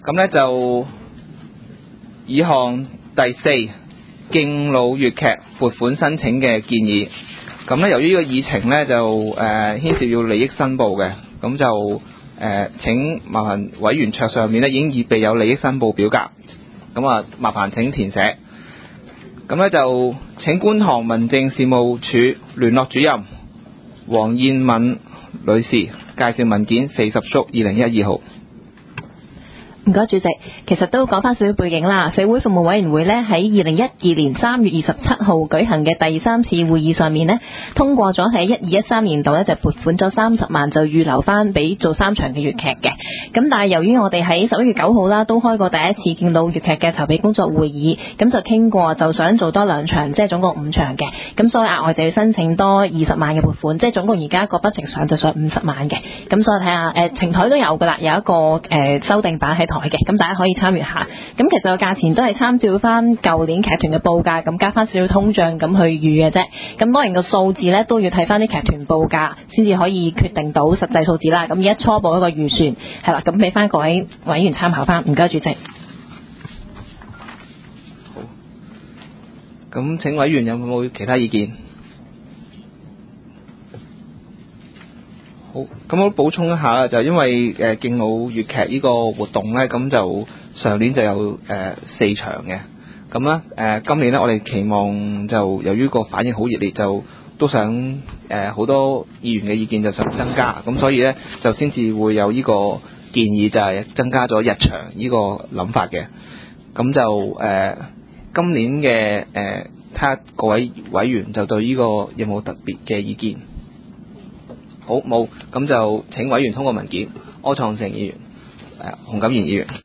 咁呢就議項第4，敬老粵劇撥款申請嘅建議。咁呢由於呢個議程呢就牽涉要利益申報嘅，咁就請麻煩委員桌上面呢已經預備有利益申報表格，咁啊麻煩請填寫。咁呢就請觀塘民政事務處聯絡主任黃燕敏女士介紹文件40叔2012號。 唔該，主席。其實都講翻少少背景啦。社會服務委員會呢喺2012年3月27號舉行嘅第3次會議上面呢，通過咗喺1213年度呢就撥款咗30萬，就預留翻俾做3場嘅粵劇嘅。咁但係由於我哋喺11月9號啦都開過第一次敬老粵劇嘅籌備工作會議，咁就傾過就想做多2場，即係總共5場嘅。咁所以額外就要申請多20萬嘅撥款，即係總共而家個筆程上就上50萬嘅。咁所以睇下程台都有噶啦，有一個修訂版喺台嘅，咁大家可以參與下。咁其實個價錢都係參照翻舊年劇團嘅報價，咁加翻少少通脹咁去預嘅啫。咁當然個數字呢都要睇翻啲劇團報價先至可以決定到實際數字啦。咁而家初步一個預算係啦，咁俾翻各位委員參考翻。唔該，主席。 好，咁請委員有冇其他意見？好，咁我補充一下啦，就因為敬老粵劇呢個活動呢，咁就上年就有4場嘅，咁呢今年呢，我哋期望就由於個反應好熱烈，就都想好多議員嘅意見就想增加，咁所以呢，就先至會有呢個建議，就係增加咗1場呢個諗法嘅。咁就今年嘅睇下各位委員就對呢個有冇特別嘅意見？好，冇，咁就請委員通過文件。柯創盛議員、洪錦賢議員。